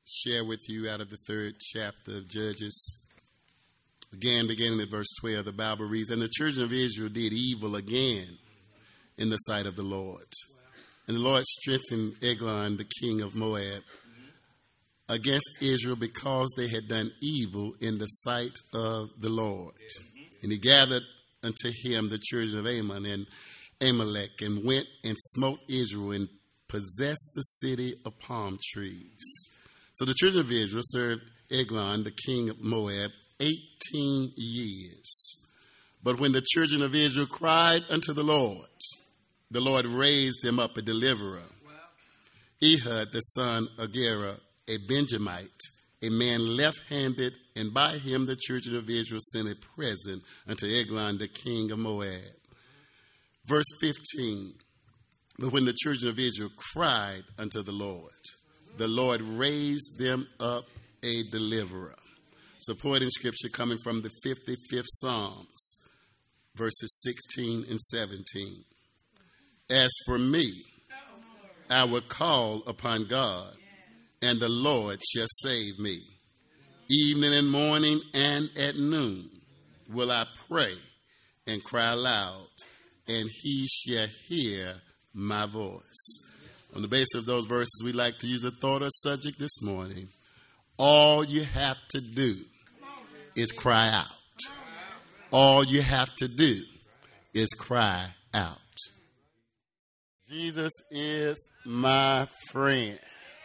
share with you out of the 3rd chapter of Judges. Again, beginning at verse 12, the Bible reads, "And the children of Israel did evil again in the sight of the Lord. And the Lord strengthened Eglon, the king of Moab, against Israel because they had done evil in the sight of the Lord. And he gathered unto him the children of Ammon and Amalek, and went and smote Israel and possessed the city of palm trees. So the children of Israel served Eglon, the king of Moab, 18 years. But when the children of Israel cried unto the Lord raised them up a deliverer, Ehud, the son of Gera, a Benjamite, a man left-handed, and by him the children of Israel sent a present unto Eglon, the king of Moab." Verse 15, "But when the children of Israel cried unto the Lord raised them up a deliverer." Supporting scripture coming from the 55th Psalms, verses 16 and 17. "As for me, I will call upon God, and the Lord shall save me. Evening and morning and at noon will I pray and cry aloud, and he shall hear my voice." On the basis of those verses, we'd like to use a thought or subject this morning. All you have to do is cry out. All you have to do is cry out. Jesus is my friend.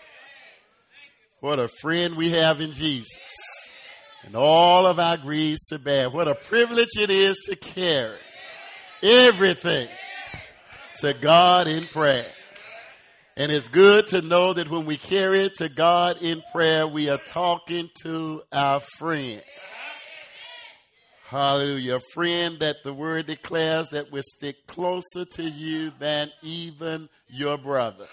What a friend we have in Jesus. And all of our griefs to bear. What a privilege it is to carry everything to God in prayer. And it's good to know that when we carry it to God in prayer, we are talking to our friend. Hallelujah. A friend that the word declares that will stick closer to you than even your brother.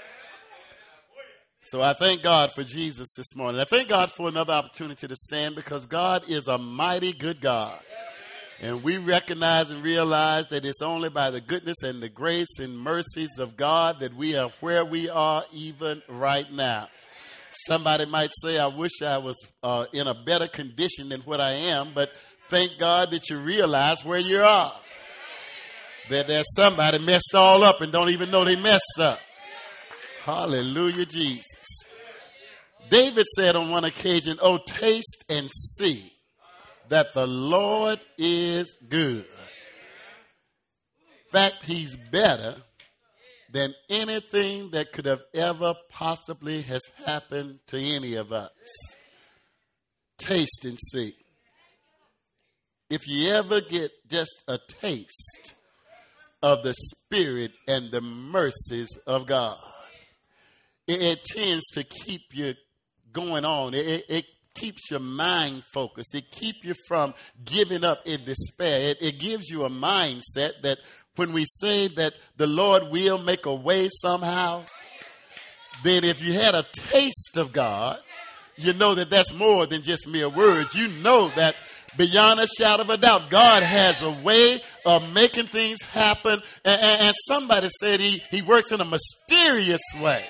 So I thank God for Jesus this morning. I thank God for another opportunity to stand, because God is a mighty good God. And we recognize and realize that it's only by the goodness and the grace and mercies of God that we are where we are even right now. Somebody might say, "I wish I was in a better condition than what I am," but thank God that you realize where you are. That there's somebody messed all up and don't even know they messed up. Hallelujah, Jesus. David said on one occasion, "Oh, taste and see that the Lord is good." In fact, he's better than anything that could have ever possibly has happened to any of us. Taste and see. If you ever get just a taste of the Spirit and the mercies of God, it tends to keep you going on. It keeps your mind focused. It keeps you from giving up in despair. It gives you a mindset that when we say that the Lord will make a way somehow, then if you had a taste of God, you know that that's more than just mere words. You know that beyond a shadow of a doubt, God has a way of making things happen. And somebody said he works in a mysterious way.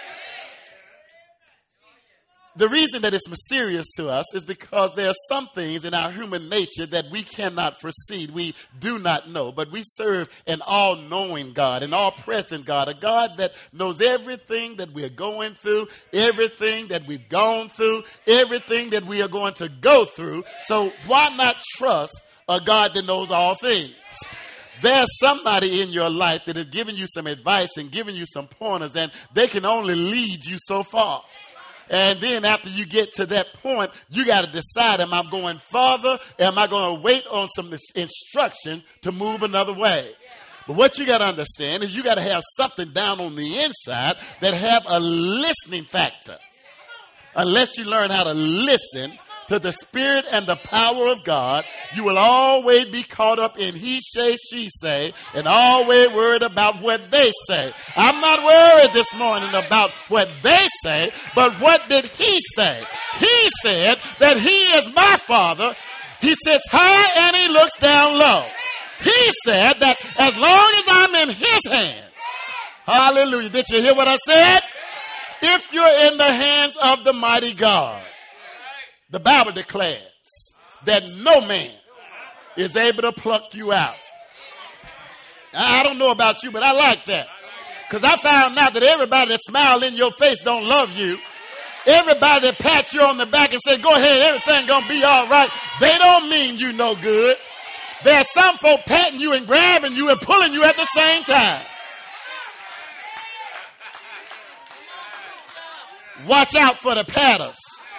The reason that it's mysterious to us is because there are some things in our human nature that we cannot foresee. We do not know, but we serve an all-knowing God, an all-present God, a God that knows everything that we are going through, everything that we've gone through, everything that we are going to go through. So why not trust a God that knows all things? There's somebody in your life that has given you some advice and given you some pointers, and they can only lead you so far. And then after you get to that point, you got to decide, am I going further? Am I going to wait on some instruction to move another way? But what you got to understand is you got to have something down on the inside that have a listening factor. Unless you learn how to listen to the Spirit and the power of God, you will always be caught up in he say, she say, and always worried about what they say. I'm not worried this morning about what they say, but what did he say? He said that he is my Father. He sits high and he looks down low. He said that as long as I'm in his hands, hallelujah. Did you hear what I said? If you're in the hands of the mighty God, the Bible declares that no man is able to pluck you out. I don't know about you, but I like that. Because I found out that everybody that smiles in your face don't love you. Everybody that pats you on the back and say, go ahead, everything gonna be all right, they don't mean you no good. There's some folk patting you and grabbing you and pulling you at the same time. Watch out for the patters.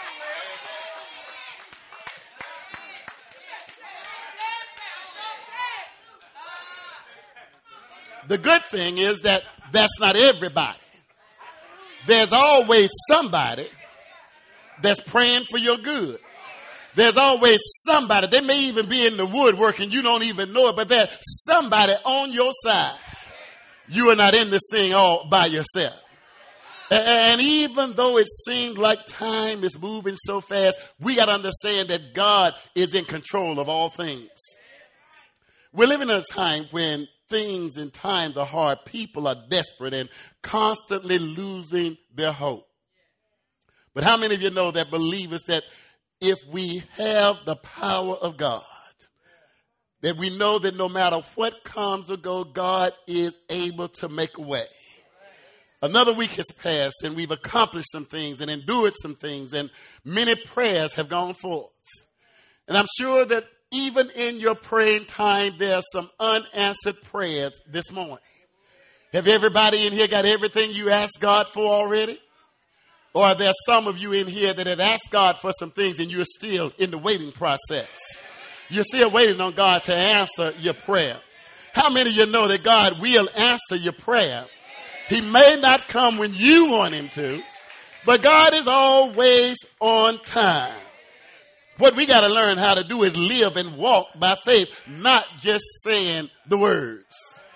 The good thing is that that's not everybody. There's always somebody that's praying for your good. There's always somebody. They may even be in the woodwork and you don't even know it, but there's somebody on your side. You are not in this thing all by yourself. And even though it seems like time is moving so fast, we got to understand that God is in control of all things. We're living in a time when things and times are hard. People are desperate and constantly losing their hope. But how many of you know that believers that if we have the power of God, that we know that no matter what comes or goes, God is able to make a way. Another week has passed and we've accomplished some things and endured some things and many prayers have gone forth. And I'm sure that even in your praying time, there are some unanswered prayers this morning. Have everybody in here got everything you asked God for already? Or are there some of you in here that have asked God for some things and you're still in the waiting process? You're still waiting on God to answer your prayer. How many of you know that God will answer your prayer? He may not come when you want him to, but God is always on time. What we got to learn how to do is live and walk by faith, not just saying the words.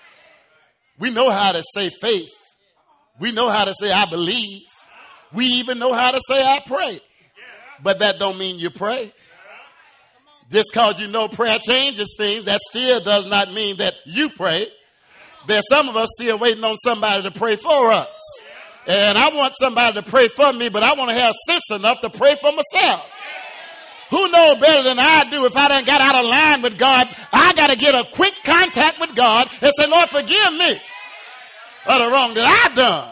We know how to say faith. We know how to say I believe. We even know how to say I pray. But that don't mean you pray. Just because you know prayer changes things, that still does not mean that you pray. There's some of us still waiting on somebody to pray for us. And I want somebody to pray for me, but I want to have sense enough to pray for myself. Who knows better than I do if I done got out of line with God? I got to get a quick contact with God and say, Lord, forgive me of the wrong that I done.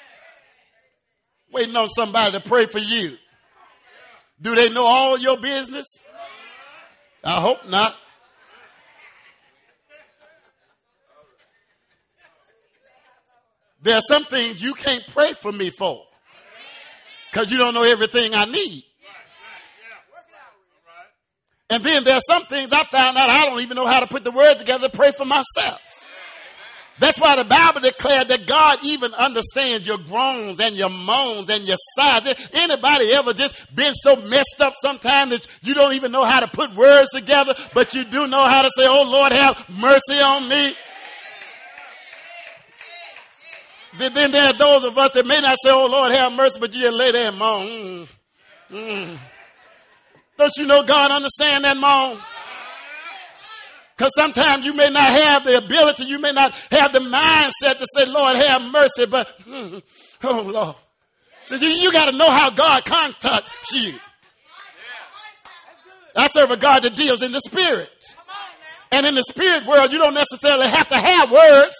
Waiting on somebody to pray for you. Do they know all your business? I hope not. There are some things you can't pray for me for because you don't know everything I need. And then there are some things I found out I don't even know how to put the words together to pray for myself. That's why the Bible declared that God even understands your groans and your moans and your sighs. Anybody ever just been so messed up sometimes that you don't even know how to put words together, but you do know how to say, oh Lord, have mercy on me? Then there are those of us that may not say, oh Lord, have mercy, but you just lay there and moan. Don't you know God understand that moan? Because sometimes you may not have the ability, you may not have the mindset to say, Lord, have mercy, but, oh Lord. So you got to know how God contacts you. I serve a God that deals in the spirit. And in the spirit world, you don't necessarily have to have words.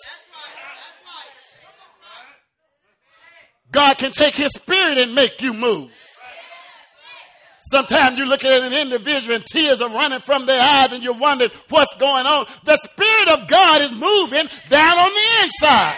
God can take his spirit and make you move. Sometimes you look at an individual and tears are running from their eyes and you're wondering what's going on. The Spirit of God is moving down on the inside.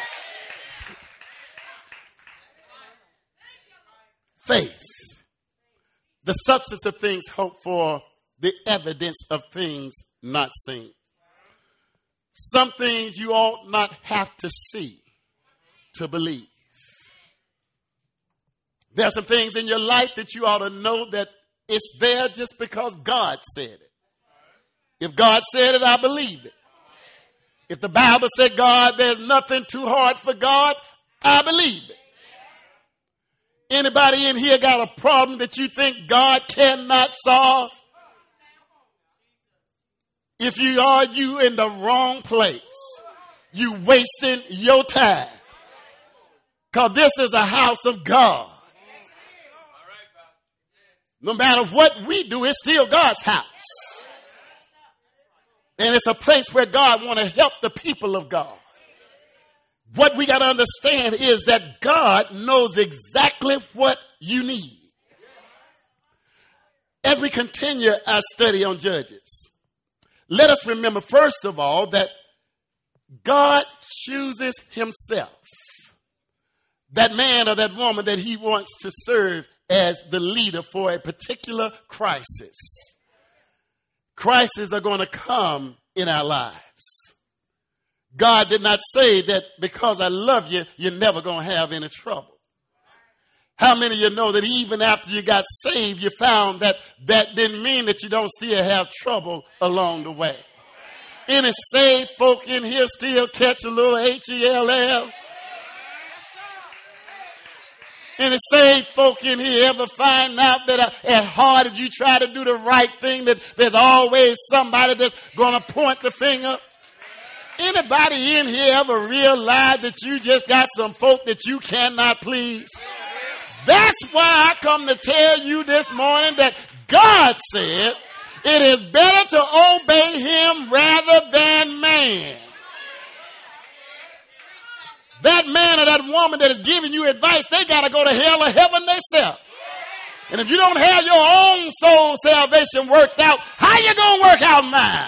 Faith. The substance of things hoped for, the evidence of things not seen. Some things you ought not have to see to believe. There are some things in your life that you ought to know that it's there just because God said it. If God said it, I believe it. If the Bible said, God, there's nothing too hard for God, I believe it. Anybody in here got a problem that you think God cannot solve? If you are, you in the wrong place. You wasting your time. Because this is a house of God. No matter what we do, it's still God's house. And it's a place where God wants to help the people of God. What we got to understand is that God knows exactly what you need. As we continue our study on Judges, let us remember, first of all, that God chooses himself, that man or that woman that he wants to serve as the leader for a particular crisis. Crises are going to come in our lives. God did not say that because I love you, you're never going to have any trouble. How many of you know that even after you got saved, you found that that didn't mean that you don't still have trouble along the way? Any saved folk in here still catch a little H-E-L-L? Any saved folk in here ever find out that as hard as you try to do the right thing, that there's always somebody that's going to point the finger? Anybody in here ever realize that you just got some folk that you cannot please? That's why I come to tell you this morning that God said it is better to obey him rather than man. That man or that woman that is giving you advice, they got to go to hell or heaven themselves. And if you don't have your own soul salvation worked out, how you going to work out mine?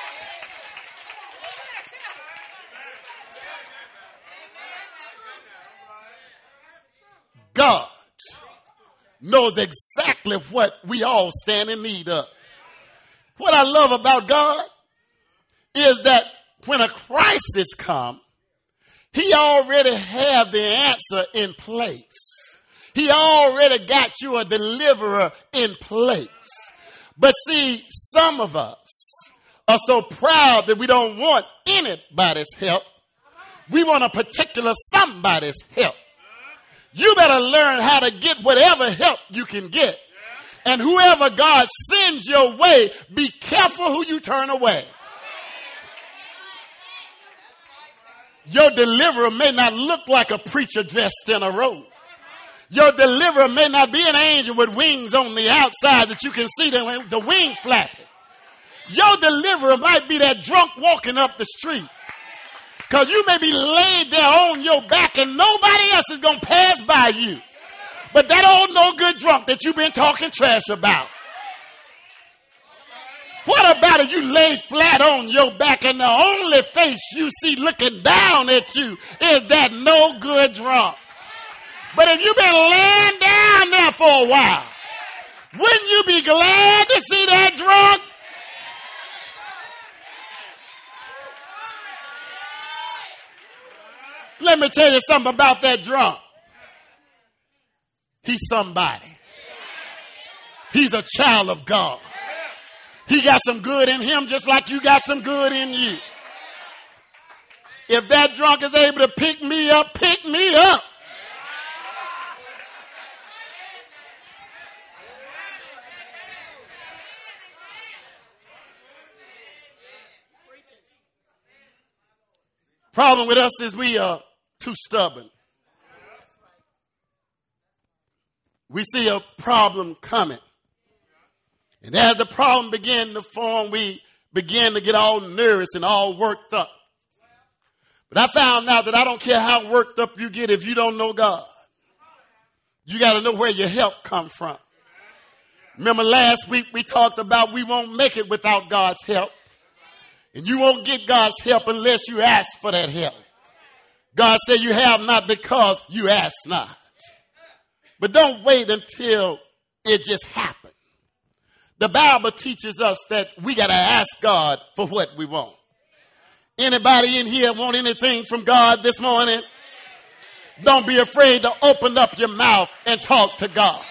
God knows exactly what we all stand in need of. What I love about God is that when a crisis comes, he already have the answer in place. He already got you a deliverer in place. But see, some of us are so proud that we don't want anybody's help. We want a particular somebody's help. You better learn how to get whatever help you can get. And whoever God sends your way, be careful who you turn away. Your deliverer may not look like a preacher dressed in a robe. Your deliverer may not be an angel with wings on the outside that you can see the wings flapping. Your deliverer might be that drunk walking up the street. Because you may be laid there on your back and nobody else is going to pass by you. But that old no good drunk that you've been talking trash about. What about if you lay flat on your back and the only face you see looking down at you is that no good drunk? But if you've been laying down there for a while, wouldn't you be glad to see that drunk? Let me tell you something about that drunk. He's somebody. He's a child of God. He got some good in him just like you got some good in you. If that drunk is able to pick me up, pick me up. Problem with us is we are too stubborn. We see a problem coming. And as the problem began to form, we began to get all nervous and all worked up. But I found out that I don't care how worked up you get if you don't know God. You got to know where your help comes from. Remember last week we talked about we won't make it without God's help. And you won't get God's help unless you ask for that help. God said you have not because you ask not. But don't wait until it just happens. The Bible teaches us that we got to ask God for what we want. Anybody in here want anything from God this morning? Don't be afraid to open up your mouth and talk to God.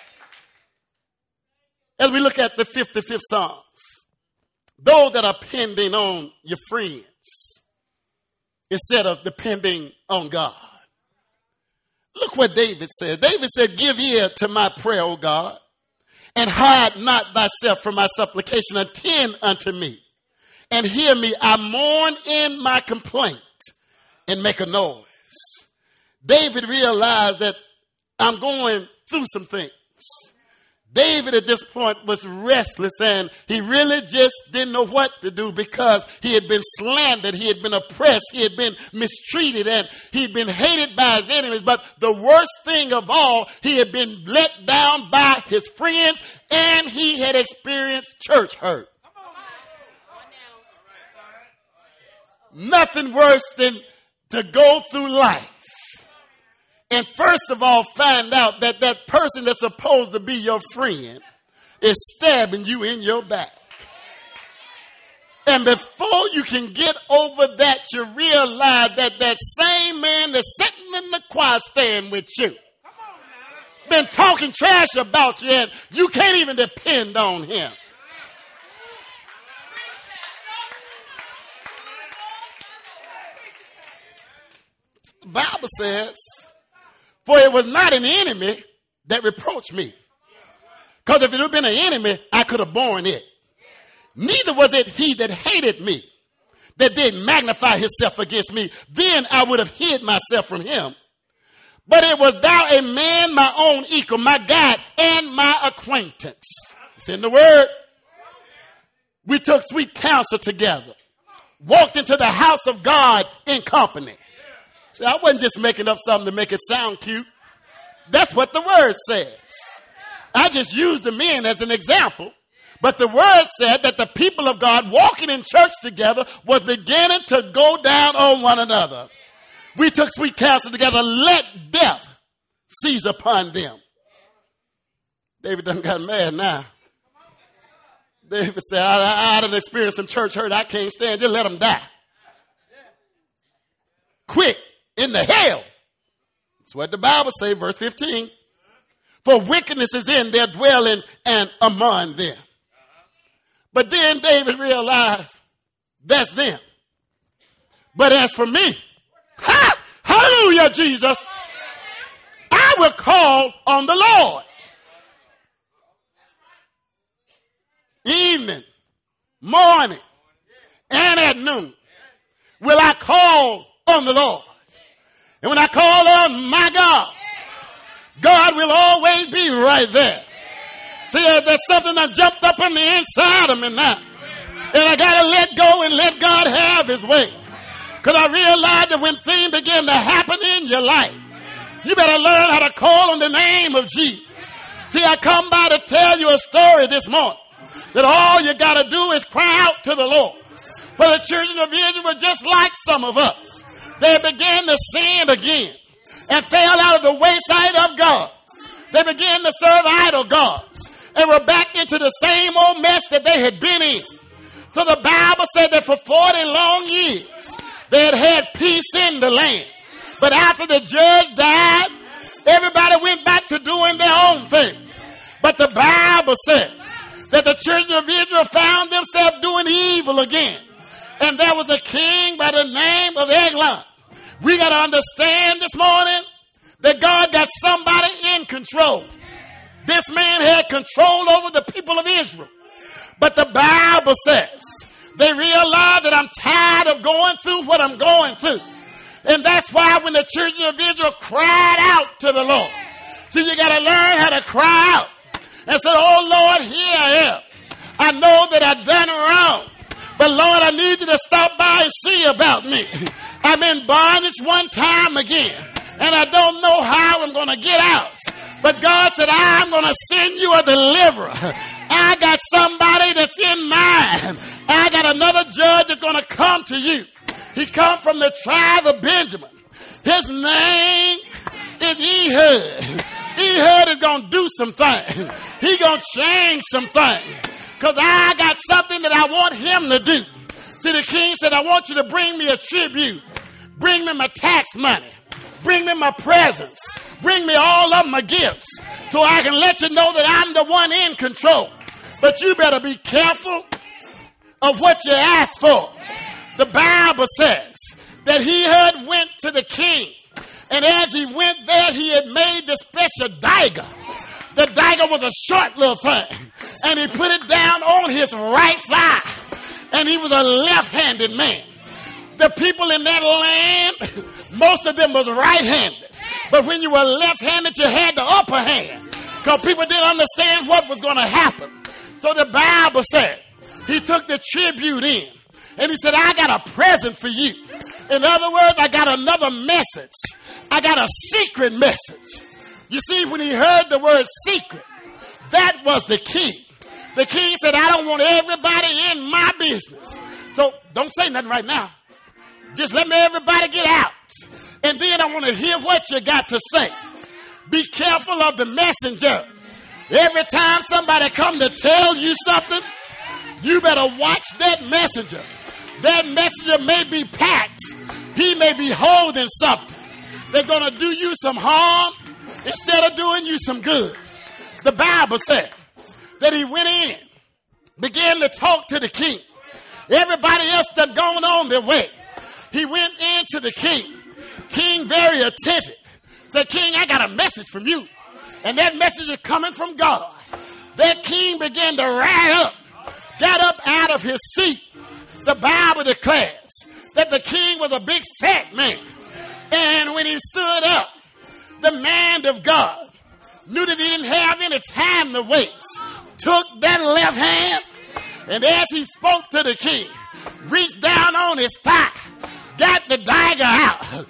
As we look at the 55th Psalms, those that are depending on your friends instead of depending on God. Look what David said. David said, give ear to my prayer, O God, and hide not thyself from my supplication. Attend unto me and hear me. I mourn in my complaint and make a noise. David realized that I'm going through some things. David at this point was restless, and he really just didn't know what to do because he had been slandered, he had been oppressed, he had been mistreated, and he'd been hated by his enemies. But the worst thing of all, he had been let down by his friends, and he had experienced church hurt. Nothing worse than to go through life and first of all find out that that person that's supposed to be your friend is stabbing you in your back. And before you can get over that, you realize that that same man that's sitting in the choir stand with you been talking trash about you, and you can't even depend on him. The Bible says, for it was not an enemy that reproached me. Because if it had been an enemy, I could have borne it. Neither was it he that hated me, that did magnify himself against me. Then I would have hid myself from him. But it was thou a man, my own equal, my guide, and my acquaintance. It's in the word. We took sweet counsel together. Walked into the house of God in company. See, I wasn't just making up something to make it sound cute. That's what the word says. I just used the men as an example. But the word said that the people of God walking in church together was beginning to go down on one another. We took sweet counsel together. Let death seize upon them. David done got mad now. David said, I done experienced some church hurt. I can't stand. Just let them die. Quick. In the hell. That's what the Bible says, verse 15. For wickedness is in their dwellings and among them. But then David realized that's them. But as for me, hallelujah, Jesus, I will call on the Lord. Evening, morning, and at noon will I call on the Lord. And when I call on my God, God will always be right there. See, there's something that jumped up on the inside of me now. And I got to let go and let God have his way. Because I realize that when things begin to happen in your life, you better learn how to call on the name of Jesus. See, I come by to tell you a story this morning. That all you got to do is cry out to the Lord. For the children of Israel were just like some of us. They began to sin again and fell out of the wayside of God. They began to serve idol gods and were back into the same old mess that they had been in. So the Bible said that for 40 long years, they had had peace in the land. But after the judge died, everybody went back to doing their own thing. But the Bible says that the children of Israel found themselves doing evil again. And there was a king by the name of Eglon. We got to understand this morning that God got somebody in control. This man had control over the people of Israel. But the Bible says they realized that I'm tired of going through what I'm going through. And that's why when the children of Israel cried out to the Lord. See, you got to learn how to cry out. And say, oh Lord, here I am. I know that I've done wrong. But Lord, I need you to stop by and see about me. I'm in bondage one time again. And I don't know how I'm going to get out. But God said, I'm going to send you a deliverer. I got somebody that's in mind. I got another judge that's going to come to you. He come from the tribe of Benjamin. His name is Ehud. Ehud is going to do some things. He going to change some things. Because I got something that I want him to do. See, the king said, I want you to bring me a tribute. Bring me my tax money. Bring me my presents. Bring me all of my gifts. So I can let you know that I'm the one in control. But you better be careful of what you ask for. The Bible says that Ehud went to the king. And as he went there, he had made the special dagger. The dagger was a short little thing. And he put it down on his right thigh. And he was a left-handed man. The people in that land, most of them was right-handed. But when you were left-handed, you had the upper hand. Because people didn't understand what was going to happen. So the Bible said, he took the tribute in. And he said, I got a present for you. In other words, I got another message. I got a secret message. You see, when he heard the word secret, that was the key. The king said, I don't want everybody in my business. So don't say nothing right now. Just let me everybody get out. And then I want to hear what you got to say. Be careful of the messenger. Every time somebody come to tell you something, you better watch that messenger. That messenger may be packed. He may be holding something. They're going to do you some harm instead of doing you some good. The Bible said that he went in, began to talk to the king. Everybody else done gone on their way. He went into the king. King very attentive. Said, King, I got a message from you. And that message is coming from God. That king began to rise up, got up out of his seat. The Bible declares that the king was a big fat man. And when he stood up, the man of God knew that he didn't have any time to waste. Took that left hand, and as he spoke to the king, reached down on his thigh, got the dagger out,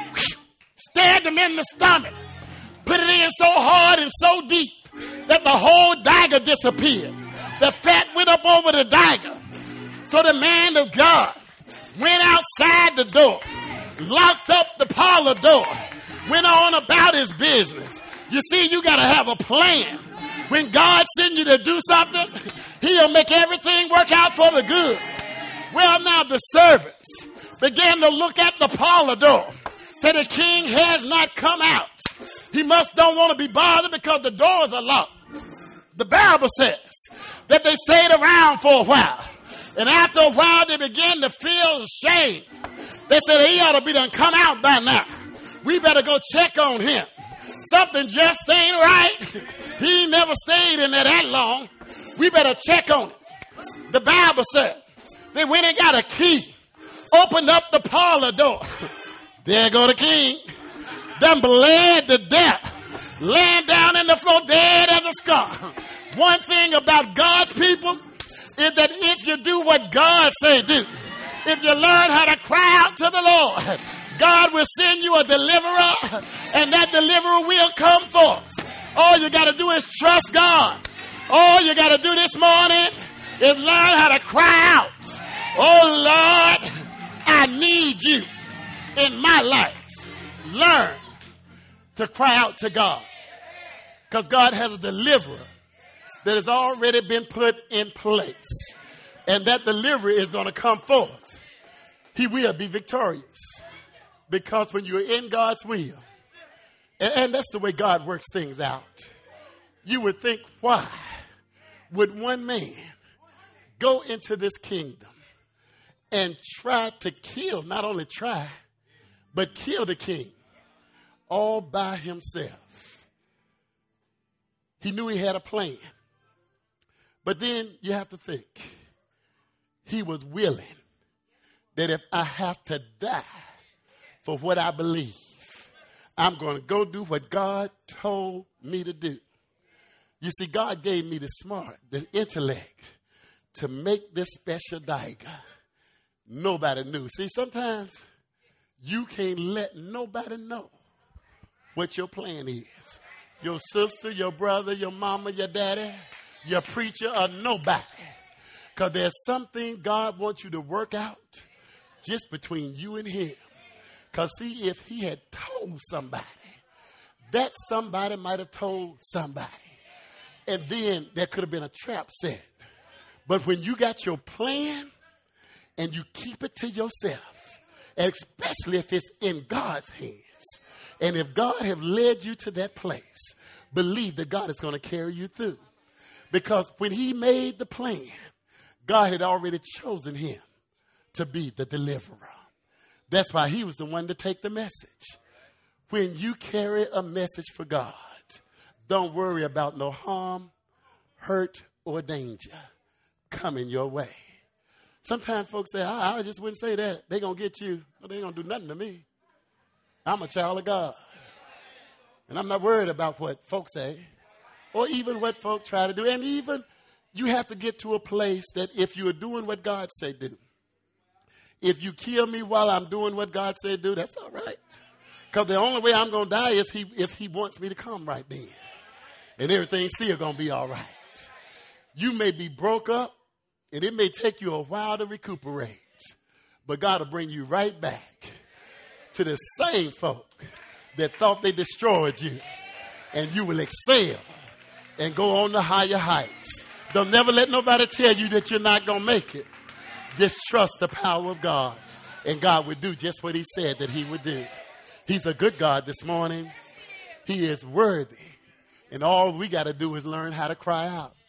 stabbed him in the stomach, put it in so hard and so deep that the whole dagger disappeared. The fat went up over the dagger. So the man of God went outside the door, locked up the parlor door, went on about his business. You see, you got to have a plan. When God sends you to do something, he'll make everything work out for the good. Well, now the servants began to look at the parlor door. Said the king has not come out. He must don't want to be bothered because the doors are locked. The Bible says that they stayed around for a while. And after a while, they began to feel ashamed. They said, he ought to be done come out by now. We better go check on him. Something just ain't right. He never stayed in there that long. We better check on him. The Bible said they went and got a key, opened up the parlor door. There go the king. Done bled to death. Laying down in the floor dead as a skunk. One thing about God's people is that if you do what God say do, if you learn how to cry out to the Lord, God will send you a deliverer, and that deliverer will come forth. All you got to do is trust God. All you got to do this morning is learn how to cry out. Oh, Lord, I need you in my life. Learn to cry out to God, because God has a deliverer that has already been put in place, and that deliverer is going to come forth. He will be victorious, because when you're in God's will, and that's the way God works things out, you would think, why would one man go into this kingdom and try to kill, not only try, but kill the king all by himself? He knew he had a plan. But then you have to think, he was willing that if I have to die for what I believe, I'm going to go do what God told me to do. You see, God gave me the intellect to make this special dagger. Nobody knew. See, sometimes you can't let nobody know what your plan is. Your sister, your brother, your mama, your daddy, your preacher, or nobody. Because there's something God wants you to work out just between you and him. Because see, if he had told somebody, that somebody might have told somebody. And then there could have been a trap set. But when you got your plan and you keep it to yourself, and especially if it's in God's hands, and if God have led you to that place, believe that God is going to carry you through. Because when he made the plan, God had already chosen him to be the deliverer. That's why he was the one to take the message. When you carry a message for God, don't worry about no harm, hurt, or danger coming your way. Sometimes folks say, I just wouldn't say that. They're going to get you. Well, they ain't going to do nothing to me. I'm a child of God. And I'm not worried about what folks say or even what folks try to do. And even you have to get to a place that if you are doing what God say do, if you kill me while I'm doing what God said do, that's all right. Because the only way I'm going to die is if he wants me to come right then. And everything's still going to be all right. You may be broke up, and it may take you a while to recuperate. But God will bring you right back to the same folk that thought they destroyed you. And you will excel and go on to higher heights. Don't never let nobody tell you that you're not going to make it. Just trust the power of God. And God would do just what he said that he would do. He's a good God this morning. He is worthy. And all we got to do is learn how to cry out.